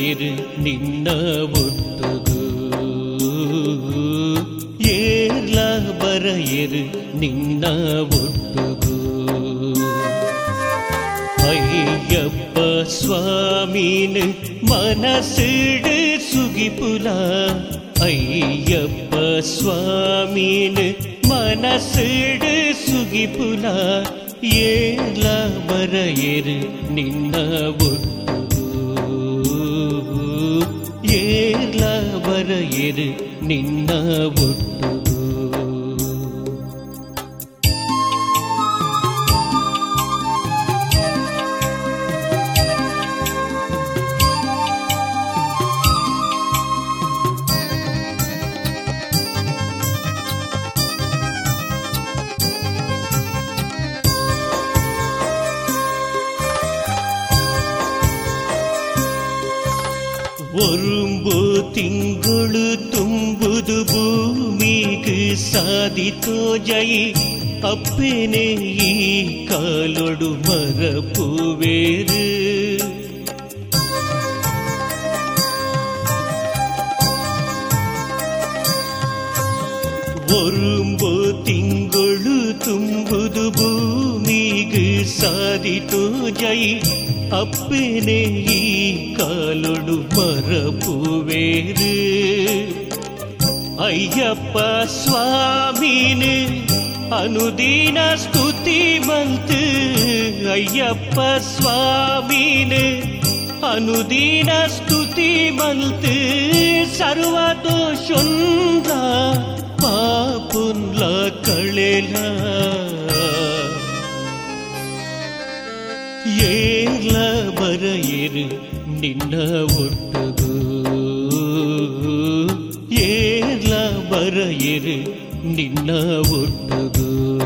ಬರೆಯಿರು ನಿನ್ನ ಒಟ್ಟುಗು ಏರ್ಲ ಬರೆಯಿರು ನಿನ್ನ ಒಟ್ಟುಗು ಅಯ್ಯಪ್ಪ ಸ್ವಾಮಿನು ಮನಸಿಡು ಸುಗಿಪುಲ ಅಯ್ಯಪ್ಪ ಸ್ವಾಮಿನು ಮನಸಿಡು ಸುಗಿಪುಲ ಏರ್ಲ ಬರೆಯಿರು ನಿನ್ನ ಒಟ್ಟುಗು ಏರ್ಲ ಬರೆಯಿರು ನಿನ್ನ ಒಟ್ಟುಗು ಒರುಂಬು ತಿಂಗಳು ತುಂಬುದು ಭೂಮಿಗೆ ಸಾಧಿತೋ ಜೈ ಅಪ್ಪೇನೆ ಈ ಕಾಲೊಡು ಮರಪುವೇರು ಒರುಂಬು ತಿಂಗಳು ತುಂಬುದು ಭೂಮಿಗೆ ಸಾಧಿತೋ ಜೈ ಅಪ್ಪೇನೆ ಈ ಕಾಲೊಡು ಮರಪುವೇರು ಅಯ್ಯಪ್ಪ ಸ್ವಾಮಿನು ಅನುದಿನ ಸ್ತುತಿ ಮಲ್ತು ಅಯ್ಯಪ್ಪ ಸ್ವಾಮಿನು ಅನುದಿನ ಸ್ತುತಿ ಮಲ್ತು ಸರ್ವದೋಷುಂದ ಪಾಪುನ್ಲ ಕಳೆಲ ಏರ್ಲ ಬರೆಯಿರು ನಿನ್ನ ಒಟ್ಟುಗು ಏರ್ಲ ಬರೆಯಿರು ನಿನ್ನ ಒಟ್ಟುಗು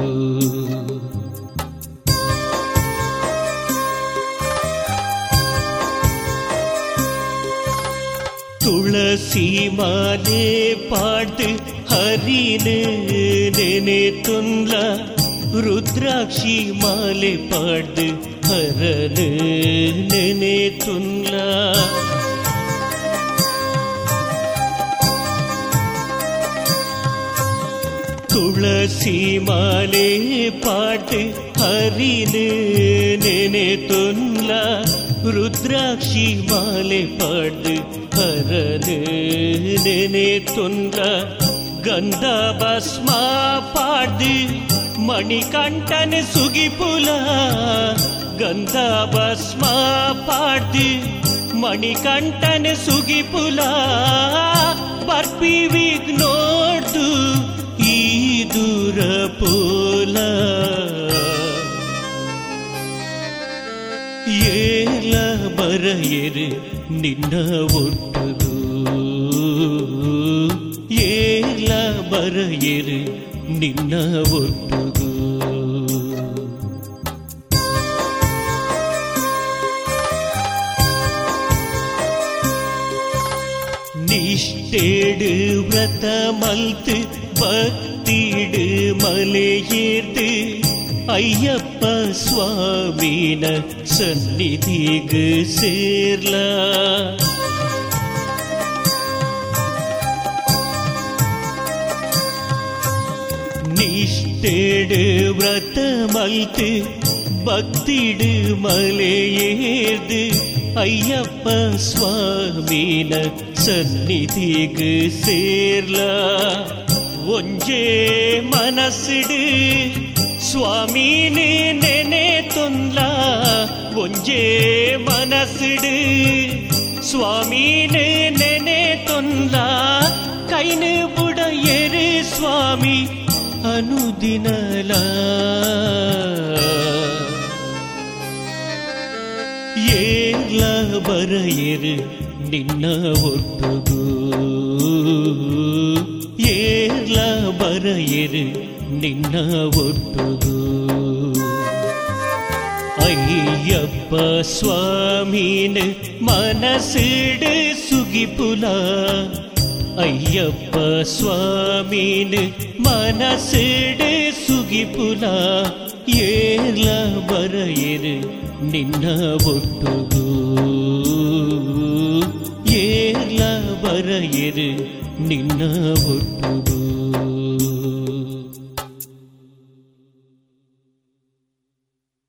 ತುಳಸಿ ಮಾಲೆ ಪಾಡ್ದು ಹರಿನು ನೆನೆ ತುನ್ಲ ರುದ್ರಾಕ್ಷಿ ಮಾಲೆ ಪಾಡ್ದು ಹರನು ನೆನೆ ತುನ್ಲ ತುಳಸಿ ಮಾಲೆ ಪಾಡ್ದು ಹರಿನು ನೆನೆ ತುನ್ಲ ರುದ್ರಾಕ್ಷಿ ಮಾಲೆ ಪಾಡ್ದು ಹರನು ನೆನೆ ತುನ್ಲ ಗಂಧ ಭಸ್ಮ ಪಾಡ್ದು ಮಣಿಕಂಠನ ಸುಗಿಪುಲ ಗಂಧ ಭಸ್ಮ ಪಾಡ್ದು ಮಣಿಕಂಠನ ಸುಗಿಪುಲ ಬರ್ಪಿ ವಿಘ್ನೋಡ್ದು ಈ ದೂರ ಪೋಲ ಏರ್ಲ ಬರೆಯಿರು ನಿನ್ನ ಒಟ್ಟುಗು ಏರ್ಲ ಬರೆಯಿರು ನಿನ್ನ ಒಟ್ಟುಗು நிஷ்டேடு விரத மல்த்து பக்திடு மலையேர்ந்து ஐயப்ப சுவாமின சந்நிதிகு சேர்ல நிஷ்டேடு விரத மல்த்து பக்திடு மலையேர்ந்து ஐயப்ப சுவாமின சந்நிதிகு சேர்ல ஒஞ்சே மனசிடு சுவாமினு ನೆನೆ ತೊನ್ಲ ಒಂಜೇ ಮನಸಿಡು ಸ್ವಾಮಿನು ನೆನೆ ತೊನ್ಲ ಕೈನು ಬುಡಯರು ಸ್ವಾಮಿ ಅನುದಿನಲ ಏರ್ಲ ಬರೆಯಿರು ನಿನ್ನ ಒಟ್ಟುಗು ಏರ್ಲ ಬರೆಯಿರು ನಿನ್ನ ಒಟ್ಟುಗು ಅಯ್ಯಪ್ಪ ಸ್ವಾಮಿನು ಮನಸಿಡು ಸುಗಿಪುಲ ಅಯ್ಯಪ್ಪ ಸ್ವಾಮಿನು ಮನಸಿಡು ಸುಗಿಪುಲ ಏರ್ಲ ಬರೆಯಿರು ನಿನ್ನ ಒಟ್ಟುಗು ಮರೆಯರು ನಿನ್ನ ಒಟ್ಟುಗು